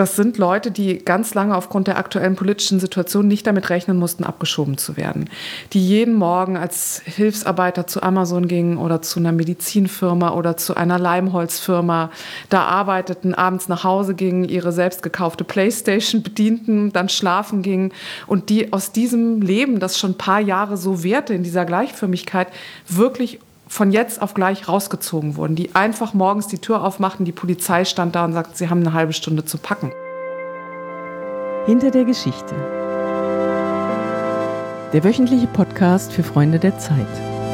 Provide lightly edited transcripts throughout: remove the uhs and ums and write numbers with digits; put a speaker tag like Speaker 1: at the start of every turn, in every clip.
Speaker 1: Das sind Leute, die ganz lange aufgrund der aktuellen politischen Situation nicht damit rechnen mussten, abgeschoben zu werden. Die jeden Morgen als Hilfsarbeiter zu Amazon gingen oder zu einer Medizinfirma oder zu einer Leimholzfirma, da arbeiteten, abends nach Hause gingen, ihre selbst gekaufte Playstation bedienten, dann schlafen gingen und die aus diesem Leben, das schon ein paar Jahre so währte in dieser Gleichförmigkeit, wirklich von jetzt auf gleich rausgezogen wurden, die einfach morgens die Tür aufmachten, die Polizei stand da und sagte, sie haben eine halbe Stunde zu packen.
Speaker 2: Hinter der Geschichte. Der wöchentliche Podcast für Freunde der Zeit.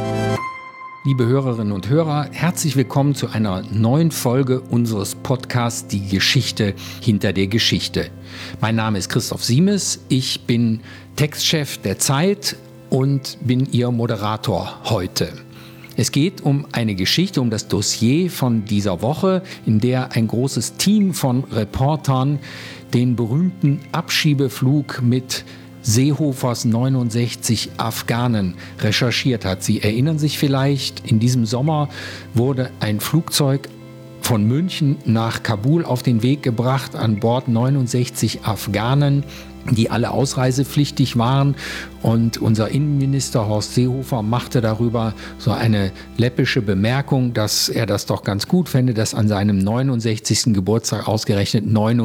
Speaker 3: Liebe Hörerinnen und Hörer, herzlich willkommen zu einer neuen Folge unseres Podcasts Die Geschichte hinter der Geschichte. Mein Name ist Christoph Siemes, ich bin Textchef der Zeit und bin Ihr Moderator heute. Es geht um eine Geschichte, um das Dossier von dieser Woche, in der ein großes Team von Reportern den berühmten Abschiebeflug mit Seehofers 69 Afghanen recherchiert hat. Sie erinnern sich vielleicht, in diesem Sommer wurde ein Flugzeug von München nach Kabul auf den Weg gebracht, an Bord 69 Afghanen, die alle ausreisepflichtig waren. Und unser Innenminister Horst Seehofer machte darüber so eine läppische Bemerkung, dass er das doch ganz gut fände, dass an seinem 69. Geburtstag ausgerechnet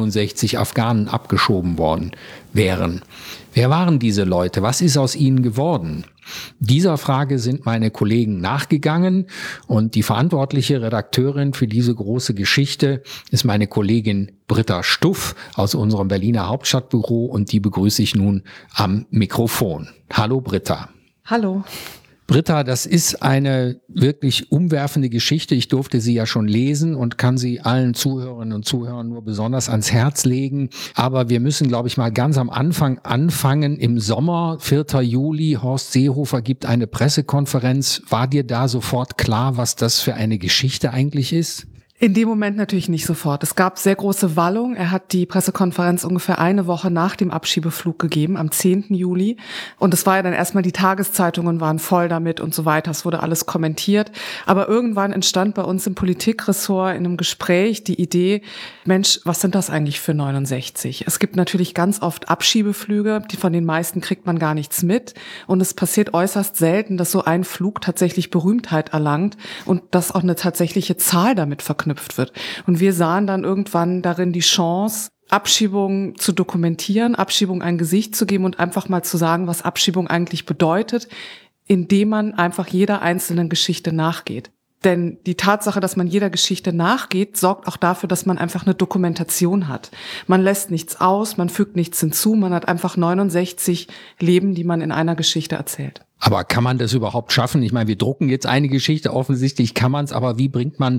Speaker 3: 69 Afghanen abgeschoben worden wären. Wer waren diese Leute? Was ist aus ihnen geworden? Dieser Frage sind meine Kollegen nachgegangen und die verantwortliche Redakteurin für diese große Geschichte ist meine Kollegin Britta Stuff aus unserem Berliner Hauptstadtbüro und die begrüße ich nun am Mikrofon. Hallo Britta.
Speaker 1: Hallo.
Speaker 3: Britta, das ist eine wirklich umwerfende Geschichte. Ich durfte sie ja schon lesen und kann sie allen Zuhörerinnen und Zuhörern nur besonders ans Herz legen. Aber wir müssen, glaube ich, mal ganz am Anfang anfangen. Im Sommer, 4. Juli, Horst Seehofer gibt eine Pressekonferenz. War dir da sofort klar, was das für eine Geschichte eigentlich ist?
Speaker 1: In dem Moment natürlich nicht sofort. Es gab sehr große Wallung. Er hat die Pressekonferenz ungefähr eine Woche nach dem Abschiebeflug gegeben, am 10. Juli. Und es war ja dann erstmal, die Tageszeitungen waren voll damit und so weiter. Es wurde alles kommentiert. Aber irgendwann entstand bei uns im Politikressort in einem Gespräch die Idee, Mensch, was sind das eigentlich für 69? Es gibt natürlich ganz oft Abschiebeflüge, von den meisten kriegt man gar nichts mit. Und es passiert äußerst selten, dass so ein Flug tatsächlich Berühmtheit erlangt und dass auch eine tatsächliche Zahl damit verknüpft wird. Und wir sahen dann irgendwann darin die Chance, Abschiebung zu dokumentieren, Abschiebung ein Gesicht zu geben und einfach mal zu sagen, was Abschiebung eigentlich bedeutet, indem man einfach jeder einzelnen Geschichte nachgeht. Denn die Tatsache, dass man jeder Geschichte nachgeht, sorgt auch dafür, dass man einfach eine Dokumentation hat. Man lässt nichts aus, man fügt nichts hinzu, man hat einfach 69 Leben, die man in einer Geschichte erzählt.
Speaker 3: Aber kann man das überhaupt schaffen? Ich meine, wir drucken jetzt eine Geschichte, offensichtlich kann man es, aber wie bringt man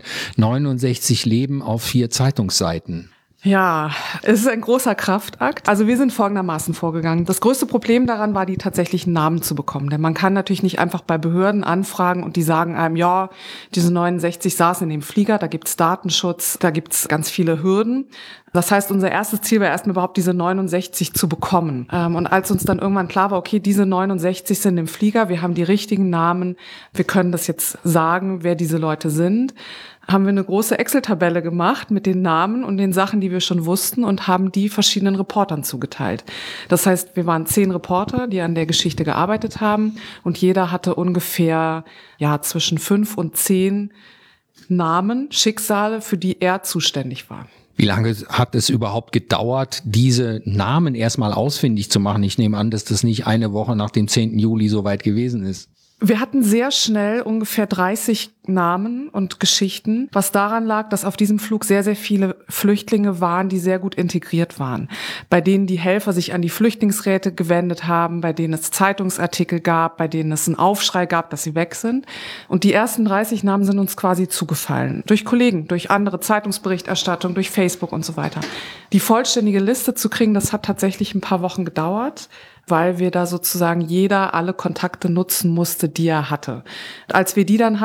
Speaker 3: 69 Leben auf 4 Zeitungsseiten?
Speaker 1: Ja, es ist ein großer Kraftakt. Also wir sind folgendermaßen vorgegangen. Das größte Problem daran war, die tatsächlichen Namen zu bekommen. Denn man kann natürlich nicht einfach bei Behörden anfragen und die sagen einem, ja, diese 69 saßen in dem Flieger, da gibt's Datenschutz, da gibt's ganz viele Hürden. Das heißt, unser erstes Ziel war erstmal überhaupt diese 69 zu bekommen. Und als uns dann irgendwann klar war, okay, diese 69 sind im Flieger, wir haben die richtigen Namen, wir können das jetzt sagen, wer diese Leute sind, haben wir eine große Excel-Tabelle gemacht mit den Namen und den Sachen, die wir schon wussten und haben die verschiedenen Reportern zugeteilt. Das heißt, wir waren 10 Reporter, die an der Geschichte gearbeitet haben und jeder hatte ungefähr zwischen 5 und 10 Namen, Schicksale, für die er zuständig war.
Speaker 3: Wie lange hat es überhaupt gedauert, diese Namen erstmal ausfindig zu machen? Ich nehme an, dass das nicht eine Woche nach dem 10. Juli so weit gewesen ist.
Speaker 1: Wir hatten sehr schnell ungefähr 30 Namen und Geschichten, was daran lag, dass auf diesem Flug sehr, sehr viele Flüchtlinge waren, die sehr gut integriert waren, bei denen die Helfer sich an die Flüchtlingsräte gewendet haben, bei denen es Zeitungsartikel gab, bei denen es einen Aufschrei gab, dass sie weg sind. Und die ersten 30 Namen sind uns quasi zugefallen. Durch Kollegen, durch andere Zeitungsberichterstattung, durch Facebook und so weiter. Die vollständige Liste zu kriegen, das hat tatsächlich ein paar Wochen gedauert, weil wir da sozusagen jeder alle Kontakte nutzen musste, die er hatte. Als wir die dann hatten, waren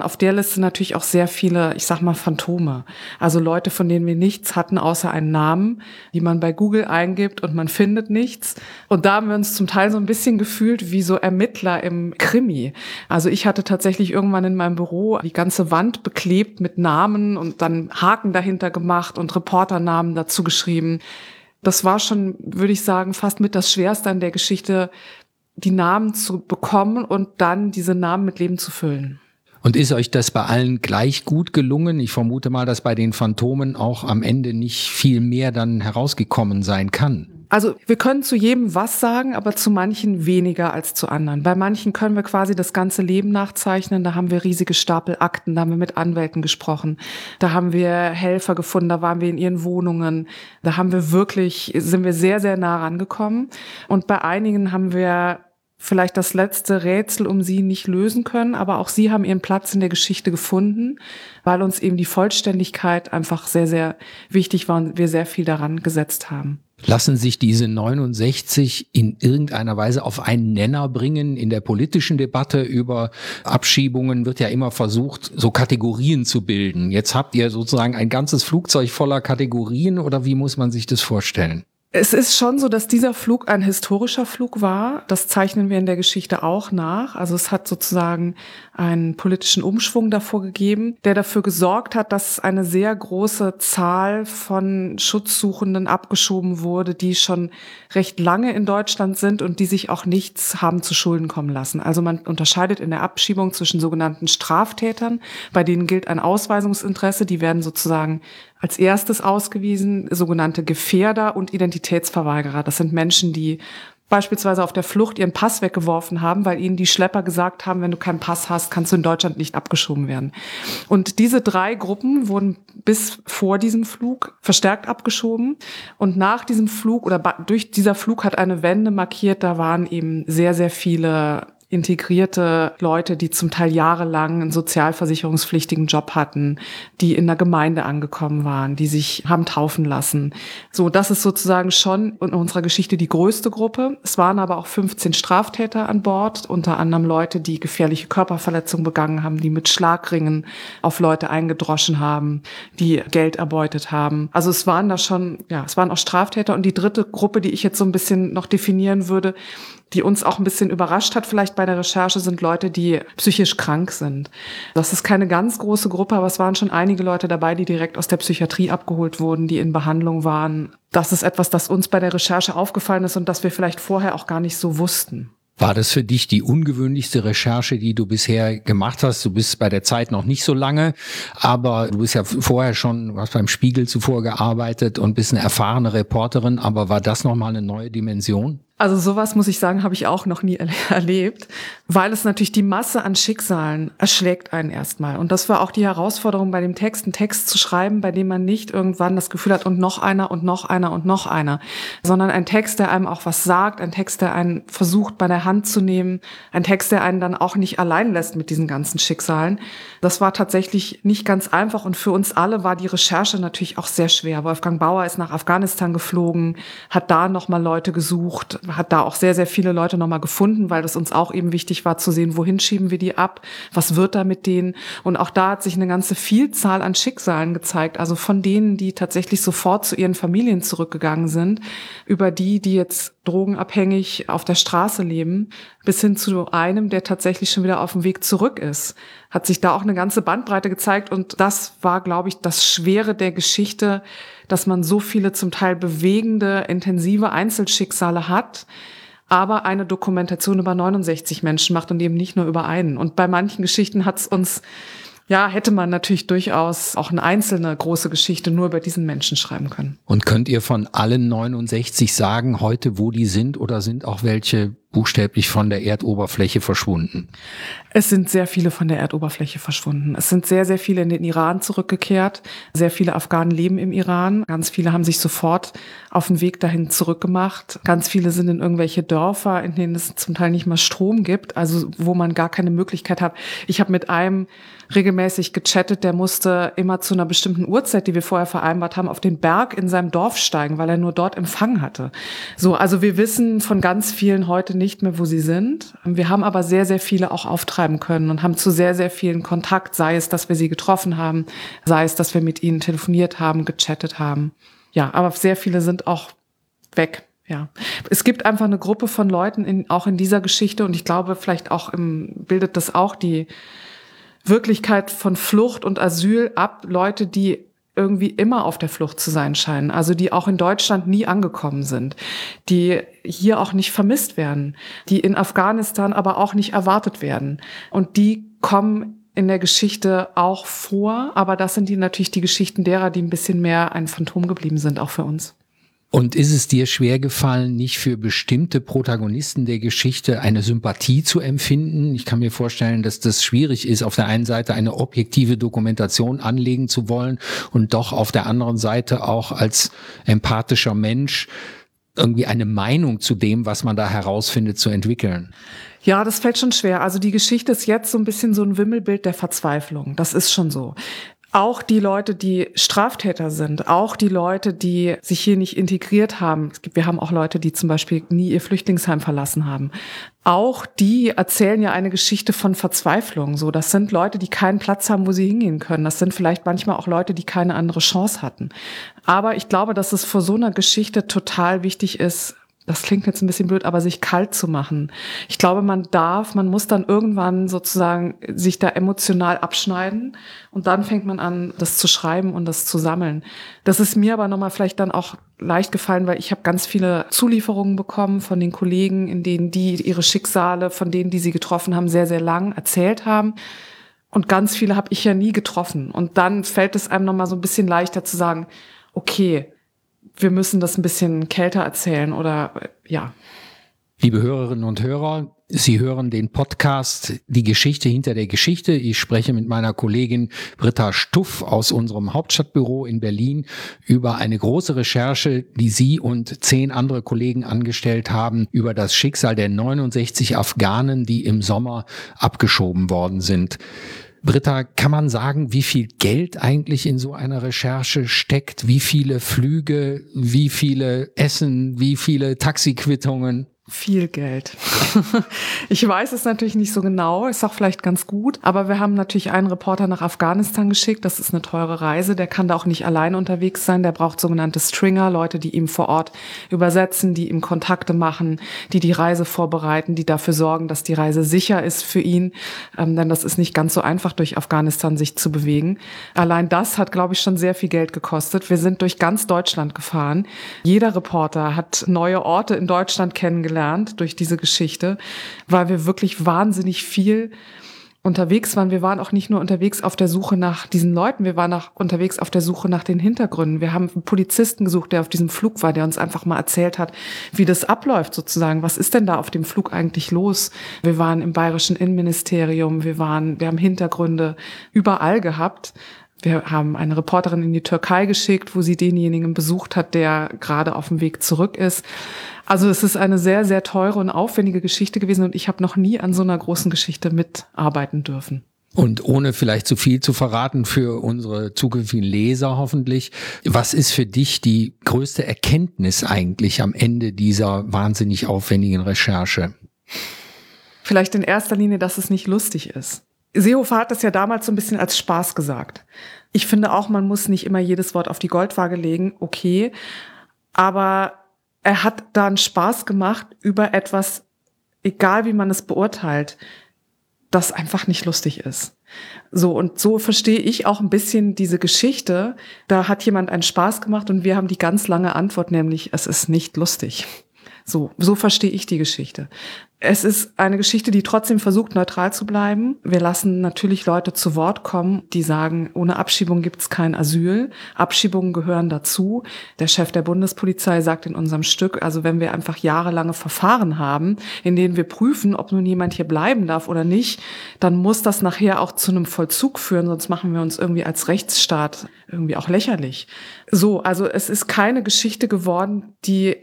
Speaker 1: waren auf der Liste natürlich auch sehr viele, ich sag mal, Phantome. Also Leute, von denen wir nichts hatten, außer einen Namen, die man bei Google eingibt und man findet nichts. Und da haben wir uns zum Teil so ein bisschen gefühlt wie so Ermittler im Krimi. Also ich hatte tatsächlich irgendwann in meinem Büro die ganze Wand beklebt mit Namen und dann Haken dahinter gemacht und Reporternamen dazu geschrieben. Das war schon, würde ich sagen, fast mit das Schwerste an der Geschichte, die Namen zu bekommen und dann diese Namen mit Leben zu füllen.
Speaker 3: Und ist euch das bei allen gleich gut gelungen? Ich vermute mal, dass bei den Phantomen auch am Ende nicht viel mehr dann herausgekommen sein kann.
Speaker 1: Also wir können zu jedem was sagen, aber zu manchen weniger als zu anderen. Bei manchen können wir quasi das ganze Leben nachzeichnen. Da haben wir riesige Stapel Akten, da haben wir mit Anwälten gesprochen. Da haben wir Helfer gefunden, da waren wir in ihren Wohnungen. Da sind wir sehr, sehr nah rangekommen. Und bei einigen haben wir vielleicht das letzte Rätsel um sie nicht lösen können, aber auch sie haben ihren Platz in der Geschichte gefunden, weil uns eben die Vollständigkeit einfach sehr, sehr wichtig war und wir sehr viel daran gesetzt haben.
Speaker 3: Lassen sich diese 69 in irgendeiner Weise auf einen Nenner bringen? In der politischen Debatte über Abschiebungen wird ja immer versucht, so Kategorien zu bilden. Jetzt habt ihr sozusagen ein ganzes Flugzeug voller Kategorien oder wie muss man sich das vorstellen?
Speaker 1: Es ist schon so, dass dieser Flug ein historischer Flug war. Das zeichnen wir in der Geschichte auch nach. Also es hat sozusagen einen politischen Umschwung davor gegeben, der dafür gesorgt hat, dass eine sehr große Zahl von Schutzsuchenden abgeschoben wurde, die schon recht lange in Deutschland sind und die sich auch nichts haben zu Schulden kommen lassen. Also man unterscheidet in der Abschiebung zwischen sogenannten Straftätern, bei denen gilt ein Ausweisungsinteresse, die werden sozusagen als erstes ausgewiesen, sogenannte Gefährder und Identitätsverweigerer. Das sind Menschen, die beispielsweise auf der Flucht ihren Pass weggeworfen haben, weil ihnen die Schlepper gesagt haben, wenn du keinen Pass hast, kannst du in Deutschland nicht abgeschoben werden. Und diese 3 Gruppen wurden bis vor diesem Flug verstärkt abgeschoben. Und nach diesem Flug oder durch dieser Flug hat eine Wende markiert, da waren eben sehr, sehr viele integrierte Leute, die zum Teil jahrelang einen sozialversicherungspflichtigen Job hatten, die in der Gemeinde angekommen waren, die sich haben taufen lassen. So, das ist sozusagen schon in unserer Geschichte die größte Gruppe. Es waren aber auch 15 Straftäter an Bord, unter anderem Leute, die gefährliche Körperverletzungen begangen haben, die mit Schlagringen auf Leute eingedroschen haben, die Geld erbeutet haben. Also es waren auch Straftäter. Und die dritte Gruppe, die ich jetzt so ein bisschen noch definieren würde, die uns auch ein bisschen überrascht hat vielleicht bei der Recherche, sind Leute, die psychisch krank sind. Das ist keine ganz große Gruppe, aber es waren schon einige Leute dabei, die direkt aus der Psychiatrie abgeholt wurden, die in Behandlung waren. Das ist etwas, das uns bei der Recherche aufgefallen ist und das wir vielleicht vorher auch gar nicht so wussten.
Speaker 3: War das für dich die ungewöhnlichste Recherche, die du bisher gemacht hast? Du bist bei der Zeit noch nicht so lange, aber du bist ja vorher schon, du hast beim Spiegel zuvor gearbeitet und bist eine erfahrene Reporterin, aber war das nochmal eine neue Dimension?
Speaker 1: Also sowas, muss ich sagen, habe ich auch noch nie erlebt, weil es natürlich die Masse an Schicksalen erschlägt einen erstmal. Und das war auch die Herausforderung bei dem Text, einen Text zu schreiben, bei dem man nicht irgendwann das Gefühl hat, und noch einer und noch einer und noch einer, sondern ein Text, der einem auch was sagt, ein Text, der einen versucht, bei der Hand zu nehmen, ein Text, der einen dann auch nicht allein lässt mit diesen ganzen Schicksalen. Das war tatsächlich nicht ganz einfach und für uns alle war die Recherche natürlich auch sehr schwer. Wolfgang Bauer ist nach Afghanistan geflogen, hat da nochmal Leute gesucht, hat da auch sehr, sehr viele Leute nochmal gefunden, weil es uns auch eben wichtig war zu sehen, wohin schieben wir die ab, was wird da mit denen. Und auch da hat sich eine ganze Vielzahl an Schicksalen gezeigt, also von denen, die tatsächlich sofort zu ihren Familien zurückgegangen sind, über die jetzt drogenabhängig auf der Straße leben, bis hin zu einem, der tatsächlich schon wieder auf dem Weg zurück ist. Hat sich da auch eine ganze Bandbreite gezeigt und das war, glaube ich, das Schwere der Geschichte, dass man so viele zum Teil bewegende, intensive Einzelschicksale hat, aber eine Dokumentation über 69 Menschen macht und eben nicht nur über einen. Und bei manchen Geschichten hätte man natürlich durchaus auch eine einzelne große Geschichte nur über diesen Menschen schreiben können.
Speaker 3: Und könnt ihr von allen 69 sagen heute, wo die sind oder sind auch welche buchstäblich von der Erdoberfläche verschwunden?
Speaker 1: Es sind sehr viele von der Erdoberfläche verschwunden. Es sind sehr, sehr viele in den Iran zurückgekehrt. Sehr viele Afghanen leben im Iran. Ganz viele haben sich sofort auf den Weg dahin zurückgemacht. Ganz viele sind in irgendwelche Dörfer, in denen es zum Teil nicht mal Strom gibt, also wo man gar keine Möglichkeit hat. Ich habe mit einem regelmäßig gechattet, der musste immer zu einer bestimmten Uhrzeit, die wir vorher vereinbart haben, auf den Berg in seinem Dorf steigen, weil er nur dort Empfang hatte. So, also wir wissen von ganz vielen heute nicht mehr, wo sie sind. Wir haben aber sehr, sehr viele auch auftreiben können und haben zu sehr, sehr vielen Kontakt, sei es, dass wir sie getroffen haben, sei es, dass wir mit ihnen telefoniert haben, gechattet haben. Ja, aber sehr viele sind auch weg. Ja, es gibt einfach eine Gruppe von Leuten auch in dieser Geschichte und ich glaube, vielleicht auch bildet das auch die Wirklichkeit von Flucht und Asyl ab, Leute, die irgendwie immer auf der Flucht zu sein scheinen, also die auch in Deutschland nie angekommen sind, die hier auch nicht vermisst werden, die in Afghanistan aber auch nicht erwartet werden. Und die kommen in der Geschichte auch vor, aber das sind natürlich die Geschichten derer, die ein bisschen mehr ein Phantom geblieben sind, auch für uns.
Speaker 3: Und ist es dir schwer gefallen, nicht für bestimmte Protagonisten der Geschichte eine Sympathie zu empfinden? Ich kann mir vorstellen, dass das schwierig ist, auf der einen Seite eine objektive Dokumentation anlegen zu wollen und doch auf der anderen Seite auch als empathischer Mensch irgendwie eine Meinung zu dem, was man da herausfindet, zu entwickeln.
Speaker 1: Ja, das fällt schon schwer. Also die Geschichte ist jetzt so ein bisschen so ein Wimmelbild der Verzweiflung. Das ist schon so. Auch die Leute, die Straftäter sind, auch die Leute, die sich hier nicht integriert haben. Wir haben auch Leute, die zum Beispiel nie ihr Flüchtlingsheim verlassen haben. Auch die erzählen ja eine Geschichte von Verzweiflung. So, das sind Leute, die keinen Platz haben, wo sie hingehen können. Das sind vielleicht manchmal auch Leute, die keine andere Chance hatten. Aber ich glaube, dass es vor so einer Geschichte total wichtig ist, das klingt jetzt ein bisschen blöd, aber sich kalt zu machen. Ich glaube, man muss dann irgendwann sozusagen sich da emotional abschneiden und dann fängt man an, das zu schreiben und das zu sammeln. Das ist mir aber nochmal vielleicht dann auch leicht gefallen, weil ich habe ganz viele Zulieferungen bekommen von den Kollegen, in denen die ihre Schicksale, von denen, die sie getroffen haben, sehr, sehr lang erzählt haben. Und ganz viele habe ich ja nie getroffen. Und dann fällt es einem nochmal so ein bisschen leichter zu sagen, okay, wir müssen das ein bisschen kälter erzählen oder ja.
Speaker 3: Liebe Hörerinnen und Hörer, Sie hören den Podcast Die Geschichte hinter der Geschichte. Ich spreche mit meiner Kollegin Britta Stuff aus unserem Hauptstadtbüro in Berlin über eine große Recherche, die sie und 10 andere Kollegen angestellt haben, über das Schicksal der 69 Afghanen, die im Sommer abgeschoben worden sind. Britta, kann man sagen, wie viel Geld eigentlich in so einer Recherche steckt? Wie viele Flüge, wie viele Essen, wie viele Taxiquittungen?
Speaker 1: Viel Geld. Ich weiß es natürlich nicht so genau, ist auch vielleicht ganz gut, aber wir haben natürlich einen Reporter nach Afghanistan geschickt, das ist eine teure Reise, der kann da auch nicht allein unterwegs sein, der braucht sogenannte Stringer, Leute, die ihm vor Ort übersetzen, die ihm Kontakte machen, die Reise vorbereiten, die dafür sorgen, dass die Reise sicher ist für ihn, denn das ist nicht ganz so einfach, durch Afghanistan sich zu bewegen. Allein das hat, glaube ich, schon sehr viel Geld gekostet. Wir sind durch ganz Deutschland gefahren. Jeder Reporter hat neue Orte in Deutschland kennengelernt durch diese Geschichte, weil wir wirklich wahnsinnig viel unterwegs waren. Wir waren auch nicht nur unterwegs auf der Suche nach diesen Leuten, wir waren auch unterwegs auf der Suche nach den Hintergründen. Wir haben einen Polizisten gesucht, der auf diesem Flug war, der uns einfach mal erzählt hat, wie das abläuft sozusagen. Was ist denn da auf dem Flug eigentlich los? Wir waren im bayerischen Innenministerium, wir haben Hintergründe überall gehabt. Wir haben eine Reporterin in die Türkei geschickt, wo sie denjenigen besucht hat, der gerade auf dem Weg zurück ist. Also es ist eine sehr, sehr teure und aufwendige Geschichte gewesen und ich habe noch nie an so einer großen Geschichte mitarbeiten dürfen.
Speaker 3: Und ohne vielleicht zu viel zu verraten für unsere zukünftigen Leser hoffentlich, was ist für dich die größte Erkenntnis eigentlich am Ende dieser wahnsinnig aufwendigen Recherche?
Speaker 1: Vielleicht in erster Linie, dass es nicht lustig ist. Seehofer hat das ja damals so ein bisschen als Spaß gesagt. Ich finde auch, man muss nicht immer jedes Wort auf die Goldwaage legen, okay. Aber er hat da einen Spaß gemacht über etwas, egal wie man es beurteilt, das einfach nicht lustig ist. So, und so verstehe ich auch ein bisschen diese Geschichte. Da hat jemand einen Spaß gemacht und wir haben die ganz lange Antwort, nämlich es ist nicht lustig. So verstehe ich die Geschichte. Es ist eine Geschichte, die trotzdem versucht, neutral zu bleiben. Wir lassen natürlich Leute zu Wort kommen, die sagen, ohne Abschiebung gibt es kein Asyl. Abschiebungen gehören dazu. Der Chef der Bundespolizei sagt in unserem Stück, also wenn wir einfach jahrelange Verfahren haben, in denen wir prüfen, ob nun jemand hier bleiben darf oder nicht, dann muss das nachher auch zu einem Vollzug führen, sonst machen wir uns irgendwie als Rechtsstaat irgendwie auch lächerlich. So, also es ist keine Geschichte geworden, die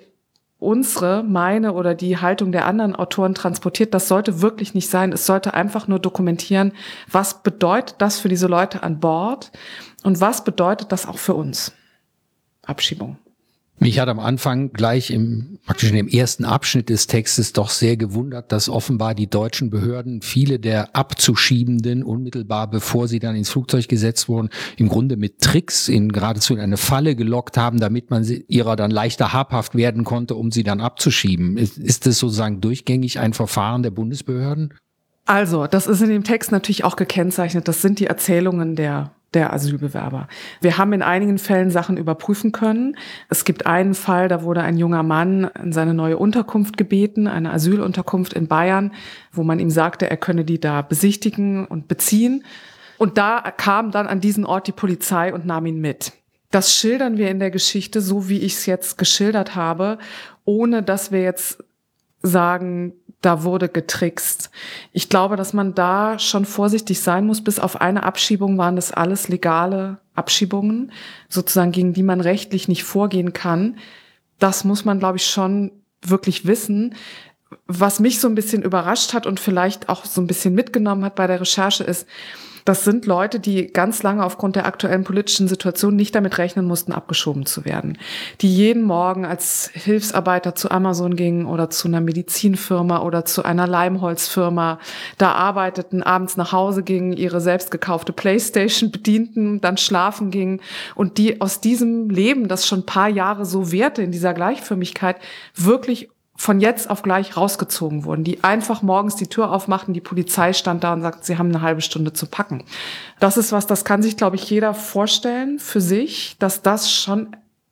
Speaker 1: meine oder die Haltung der anderen Autoren transportiert. Das sollte wirklich nicht sein. Es sollte einfach nur dokumentieren, was bedeutet das für diese Leute an Bord und was bedeutet das auch für uns? Abschiebung.
Speaker 3: Mich hat am Anfang gleich praktisch in dem ersten Abschnitt des Textes doch sehr gewundert, dass offenbar die deutschen Behörden viele der Abzuschiebenden unmittelbar bevor sie dann ins Flugzeug gesetzt wurden, im Grunde mit Tricks geradezu in eine Falle gelockt haben, damit man ihrer dann leichter habhaft werden konnte, um sie dann abzuschieben. Ist das sozusagen durchgängig ein Verfahren der Bundesbehörden?
Speaker 1: Also, das ist in dem Text natürlich auch gekennzeichnet. Das sind die Erzählungen der Asylbewerber. Wir haben in einigen Fällen Sachen überprüfen können. Es gibt einen Fall, da wurde ein junger Mann in seine neue Unterkunft gebeten, eine Asylunterkunft in Bayern, wo man ihm sagte, er könne die da besichtigen und beziehen. Und da kam dann an diesen Ort die Polizei und nahm ihn mit. Das schildern wir in der Geschichte, so wie ich es jetzt geschildert habe, ohne dass wir jetzt sagen, da wurde getrickst. Ich glaube, dass man da schon vorsichtig sein muss. Bis auf eine Abschiebung waren das alles legale Abschiebungen, sozusagen gegen die man rechtlich nicht vorgehen kann. Das muss man, glaube ich, schon wirklich wissen. Was mich so ein bisschen überrascht hat und vielleicht auch so ein bisschen mitgenommen hat bei der Recherche ist, das sind Leute, die ganz lange aufgrund der aktuellen politischen Situation nicht damit rechnen mussten, abgeschoben zu werden. Die jeden Morgen als Hilfsarbeiter zu Amazon gingen oder zu einer Medizinfirma oder zu einer Leimholzfirma, da arbeiteten, abends nach Hause gingen, ihre selbst gekaufte Playstation bedienten, dann schlafen gingen und die aus diesem Leben, das schon ein paar Jahre so währte in dieser Gleichförmigkeit, wirklich von jetzt auf gleich rausgezogen wurden, die einfach morgens die Tür aufmachten, die Polizei stand da und sagt, sie haben eine halbe Stunde zu packen. Das ist was, das kann sich, glaube ich, jeder vorstellen für sich, dass das schon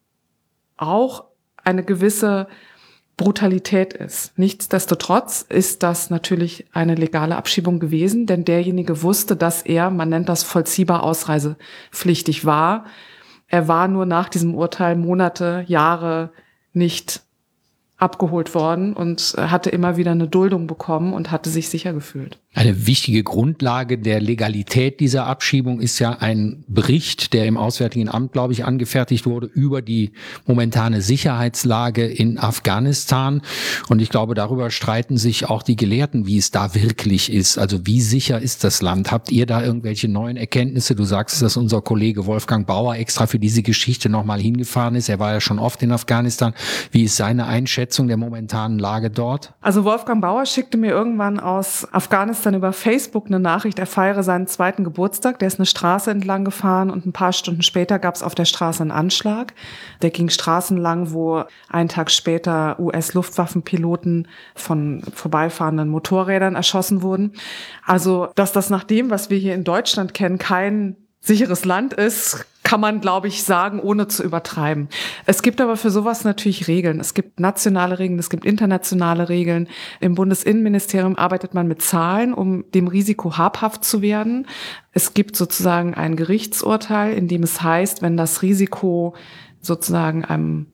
Speaker 1: auch eine gewisse Brutalität ist. Nichtsdestotrotz ist das natürlich eine legale Abschiebung gewesen, denn derjenige wusste, dass er, man nennt das vollziehbar ausreisepflichtig war. Er war nur nach diesem Urteil Monate, Jahre nicht abgeholt worden und hatte immer wieder eine Duldung bekommen und hatte sich sicher gefühlt.
Speaker 3: Eine wichtige Grundlage der Legalität dieser Abschiebung ist ja ein Bericht, der im Auswärtigen Amt, glaube ich, angefertigt wurde über die momentane Sicherheitslage in Afghanistan. Und ich glaube, darüber streiten sich auch die Gelehrten, wie es da wirklich ist. Also wie sicher ist das Land? Habt ihr da irgendwelche neuen Erkenntnisse? Du sagst, dass unser Kollege Wolfgang Bauer extra für diese Geschichte nochmal hingefahren ist. Er war ja schon oft in Afghanistan. Wie ist seine Einschätzung der momentanen Lage dort?
Speaker 1: Also Wolfgang Bauer schickte mir irgendwann aus Afghanistan über Facebook eine Nachricht, er feiere seinen 2. Geburtstag. Der ist eine Straße entlang gefahren und ein paar Stunden später gab es auf der Straße einen Anschlag. Der ging Straßen lang, wo einen Tag später US-Luftwaffenpiloten von vorbeifahrenden Motorrädern erschossen wurden. Also, dass das nach dem, was wir hier in Deutschland kennen, kein sicheres Land ist, kann man, glaube ich, sagen, ohne zu übertreiben. Es gibt aber für sowas natürlich Regeln. Es gibt nationale Regeln, es gibt internationale Regeln. Im Bundesinnenministerium arbeitet man mit Zahlen, um dem Risiko habhaft zu werden. Es gibt sozusagen ein Gerichtsurteil, in dem es heißt, wenn das Risiko sozusagen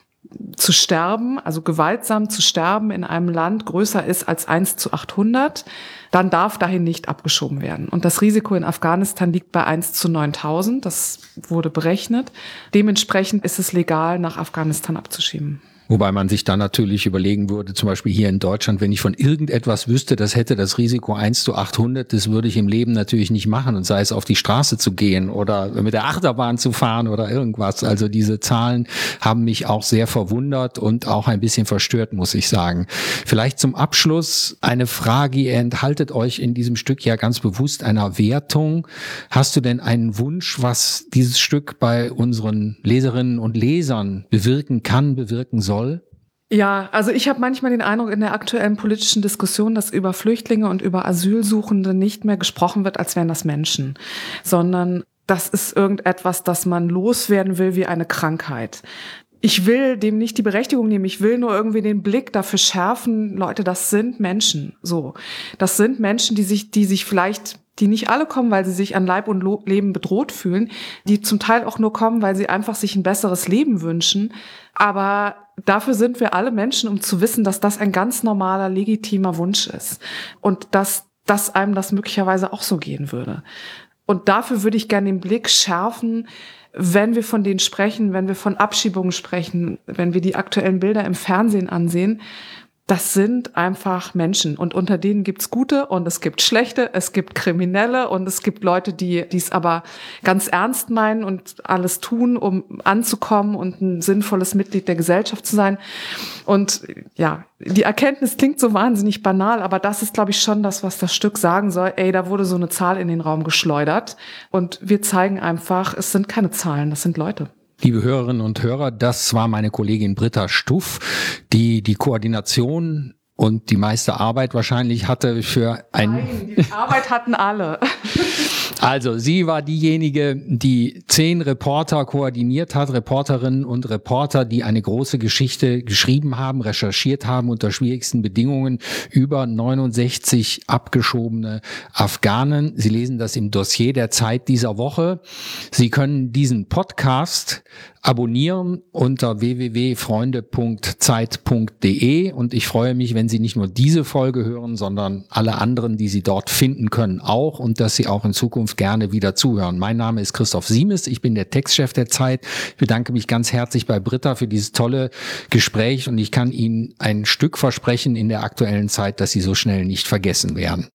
Speaker 1: zu sterben, also gewaltsam zu sterben in einem Land größer ist als 1:800, dann darf dahin nicht abgeschoben werden. Und das Risiko in Afghanistan liegt bei 1:9000, das wurde berechnet. Dementsprechend ist es legal, nach Afghanistan abzuschieben.
Speaker 3: Wobei man sich dann natürlich überlegen würde, zum Beispiel hier in Deutschland, wenn ich von irgendetwas wüsste, das hätte das Risiko 1:800, das würde ich im Leben natürlich nicht machen, und sei es auf die Straße zu gehen oder mit der Achterbahn zu fahren oder irgendwas. Also diese Zahlen haben mich auch sehr verwundert und auch ein bisschen verstört, muss ich sagen. Vielleicht zum Abschluss eine Frage, ihr enthaltet euch in diesem Stück ja ganz bewusst einer Wertung. Hast du denn einen Wunsch, was dieses Stück bei unseren Leserinnen und Lesern bewirken kann, bewirken soll?
Speaker 1: Ja, also ich habe manchmal den Eindruck in der aktuellen politischen Diskussion, dass über Flüchtlinge und über Asylsuchende nicht mehr gesprochen wird, als wären das Menschen, sondern das ist irgendetwas, das man loswerden will wie eine Krankheit. Ich will dem nicht die Berechtigung nehmen, ich will nur irgendwie den Blick dafür schärfen, Leute, das sind Menschen, so. Das sind Menschen, die sich vielleicht, die nicht alle kommen, weil sie sich an Leib und Leben bedroht fühlen, die zum Teil auch nur kommen, weil sie einfach sich ein besseres Leben wünschen, aber dafür sind wir alle Menschen, um zu wissen, dass das ein ganz normaler, legitimer Wunsch ist und dass einem das möglicherweise auch so gehen würde. Und dafür würde ich gerne den Blick schärfen, wenn wir von denen sprechen, wenn wir von Abschiebungen sprechen, wenn wir die aktuellen Bilder im Fernsehen ansehen, das sind einfach Menschen und unter denen gibt's gute und es gibt schlechte, es gibt Kriminelle und es gibt Leute, die es aber ganz ernst meinen und alles tun, um anzukommen und ein sinnvolles Mitglied der Gesellschaft zu sein. Und ja, die Erkenntnis klingt so wahnsinnig banal, aber das ist, glaube ich, schon das, was das Stück sagen soll. Da wurde so eine Zahl in den Raum geschleudert und wir zeigen einfach, es sind keine Zahlen, das sind Leute.
Speaker 3: Liebe Hörerinnen und Hörer, das war meine Kollegin Britta Stuff, die Koordination und die meiste Arbeit wahrscheinlich hatte für ein...
Speaker 1: Nein, die Arbeit hatten alle.
Speaker 3: Also, sie war diejenige, die 10 Reporter koordiniert hat, Reporterinnen und Reporter, die eine große Geschichte geschrieben haben, recherchiert haben unter schwierigsten Bedingungen über 69 abgeschobene Afghanen. Sie lesen das im Dossier der Zeit dieser Woche. Sie können diesen Podcast abonnieren unter www.freunde.zeit.de und ich freue mich, wenn Sie nicht nur diese Folge hören, sondern alle anderen, die Sie dort finden können, auch und dass Sie auch in Zukunft gerne wieder zuhören. Mein Name ist Christoph Siemes, ich bin der Textchef der Zeit. Ich bedanke mich ganz herzlich bei Britta für dieses tolle Gespräch und ich kann Ihnen ein Stück versprechen in der aktuellen Zeit, dass Sie so schnell nicht vergessen werden.